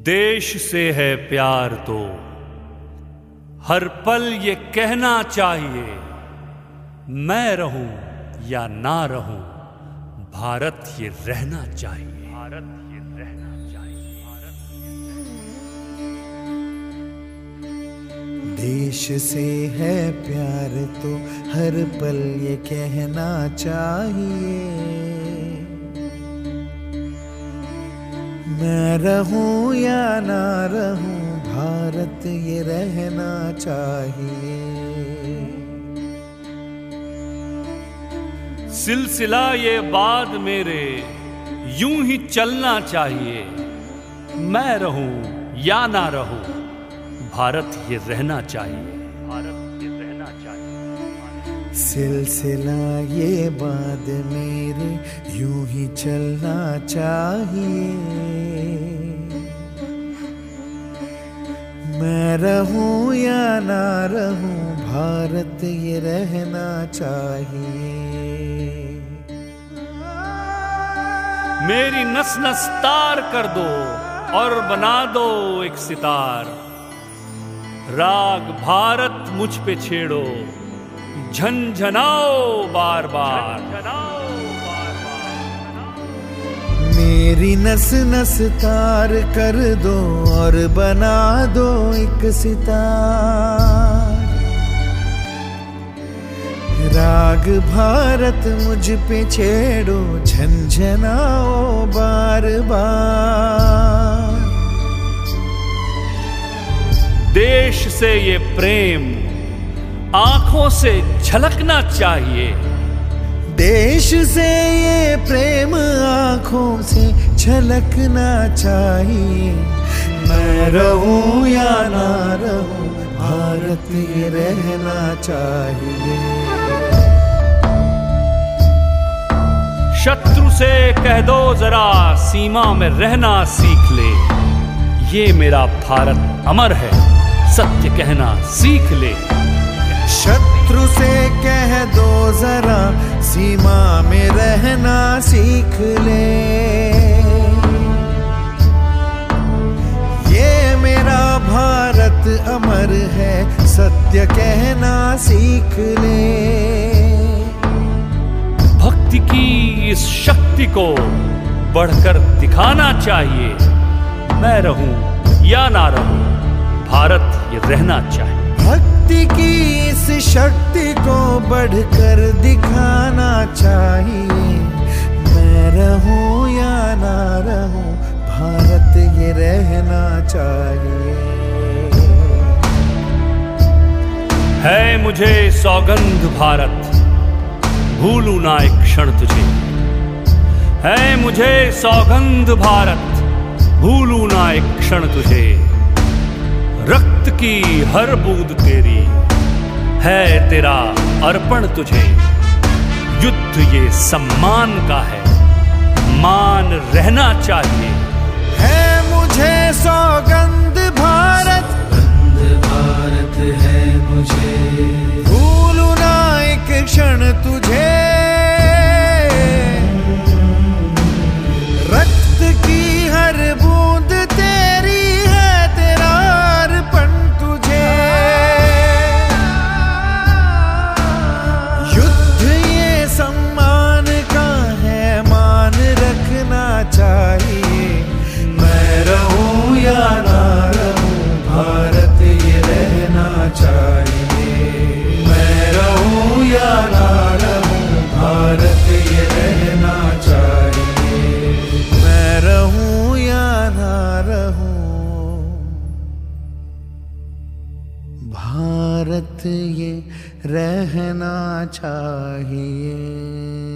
देश से है प्यार तो हर पल ये कहना चाहिए, मैं रहूं या ना रहूं, भारत ये रहना चाहिए। भारत ये रहना चाहिए। देश से है प्यार तो हर पल ये कहना चाहिए, मैं रहूं या ना रहूं, भारत ये रहना चाहिए। सिलसिला ये बाद मेरे यूं ही चलना चाहिए, मैं रहूं या ना रहूं, भारत ये रहना चाहिए। भारत ये रहना चाहिए। सिलसिला ये बाद मेरे यूं ही चलना चाहिए, मैं रहूं या ना रहूं, भारत ये रहना चाहिए। मेरी नस नस तार कर दो और बना दो एक सितार, राग भारत मुझ पे छेड़ो, झनझनाओ बार बार। मेरी नस नस तार कर दो और बना दो एक सितार, राग भारत मुझ पे छेड़ो, झनझनाओ बार बार। देश से ये प्रेम आंखों से झलकना चाहिए, देश से ये प्रेम आंखों से झलकना चाहिए, मैं रहूं या ना रहूं, भारत ये रहना चाहिए। शत्रु से कह दो जरा सीमा में रहना सीख ले, ये मेरा भारत अमर है, सत्य कहना सीख ले। शत्रु से कह दो जरा सीमा में रहना सीख ले, ये मेरा भारत अमर है, सत्य कहना सीख ले। भक्ति की इस शक्ति को बढ़कर दिखाना चाहिए, मैं रहूं या ना रहूं, भारत ये रहना चाहिए। भक्ति की इस शक्ति को बढ़कर दिखाना चाहिए, मैं रहूं या ना रहूं, भारत ये रहना चाहिए। है मुझे सौगंध भारत, भूलूं ना एक क्षण तुझे, है मुझे सौगंध भारत, भूलूं ना एक क्षण तुझे। रक्त की हर बूंद तेरी है, तेरा अर्पण तुझे, युद्ध ये सम्मान का है, मान रहना चाहिए। है मुझे सौगंध भारत, भारत है मुझे, भूलूं ना एक क्षण तुझे। रक्त की हर बूंद तेरी है, तेरा अर्पण तुझे, युद्ध ये सम्मान का है, मान रखना चाहिए, मैं रहूं या ना रहूं, भारत ये रहना चाहिए, मैं रहूं या ना रहूं, भारत ये रहना चाहिए, मैं रहूं या ना रहूं, भारत ये रहना चाहिए।